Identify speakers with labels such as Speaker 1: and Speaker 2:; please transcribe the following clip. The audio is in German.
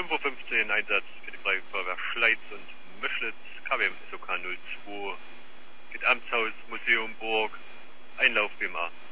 Speaker 1: 5:15 Uhr Einsatz für die Freiwillige Feuerwehr Schleiz und Mischlitz, KWM SOK 02, geht Amtshaus, Museum, Burg, Einlauf BMA.